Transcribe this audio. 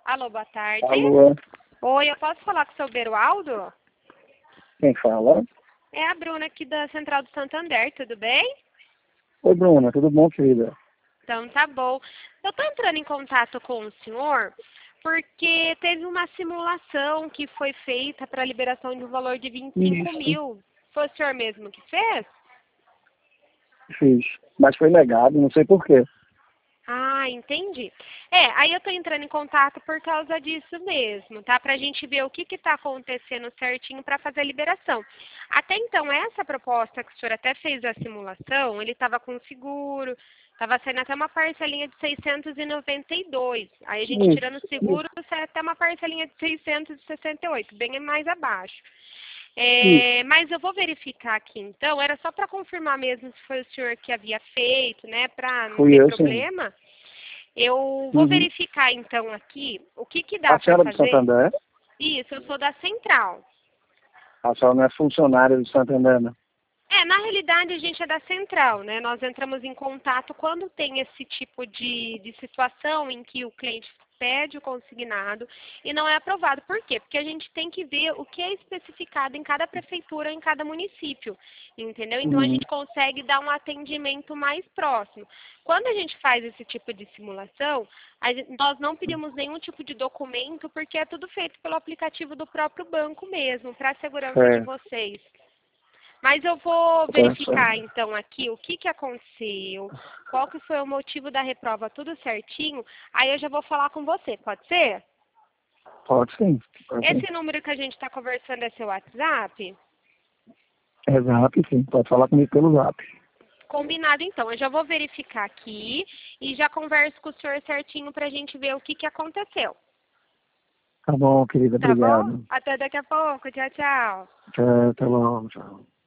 Alô, boa tarde. Alô, Oi, eu posso falar com o seu Berualdo? quem fala? É a Bruna aqui da Central do Santander, tudo bem? Oi, Bruna, tudo bom, querida? Então tá bom. Eu tô entrando em contato com o senhor porque teve uma simulação que foi feita para liberação de um valor de 25 Isso, mil. Foi o senhor mesmo que fez? fiz. Mas foi negado, não sei por quê. Ah, entendi. Aí eu tô entrando em contato por causa disso mesmo, tá? Pra gente ver o que que tá acontecendo certinho para fazer a liberação. Até então, essa proposta que o senhor até fez a simulação, ele estava com seguro, estava saindo até uma parcelinha de 692. Aí a gente tirando o seguro, Isso, sai até uma parcelinha de 668, bem mais abaixo. isso. Mas eu vou verificar aqui então, era só para confirmar mesmo se foi o senhor que havia feito, né, para não Fui ter eu, sim. problema. Eu vou Uhum. verificar então aqui o que que dá A para senhora do fazer. Santander? Isso, eu sou da Central. A senhora não é funcionária do Santander, né? Na realidade a gente é da Central, né? Nós entramos em contato quando tem esse tipo de situação em que o cliente pede o consignado e não é aprovado. Por quê? Porque a gente tem que ver o que é especificado em cada prefeitura, em cada município, entendeu? Então a Uhum. gente consegue dar um atendimento mais próximo. Quando a gente faz esse tipo de simulação, nós não pedimos nenhum tipo de documento, porque é tudo feito pelo aplicativo do próprio banco mesmo, para a segurança de Certo, vocês. Mas eu vou verificar certo. então aqui o que que aconteceu, qual que foi o motivo da reprova, tudo certinho. Aí eu já vou falar com você, pode ser? Pode sim, pode sim. Esse número que a gente está conversando é seu WhatsApp? É Zap, sim. Pode falar comigo pelo Zap. Combinado então, eu já vou verificar aqui e já converso com o senhor certinho para a gente ver o que que aconteceu. Tá bom, querida, Tá bom? obrigado. Até daqui a pouco, tchau, tchau. Tchau, até logo, tchau.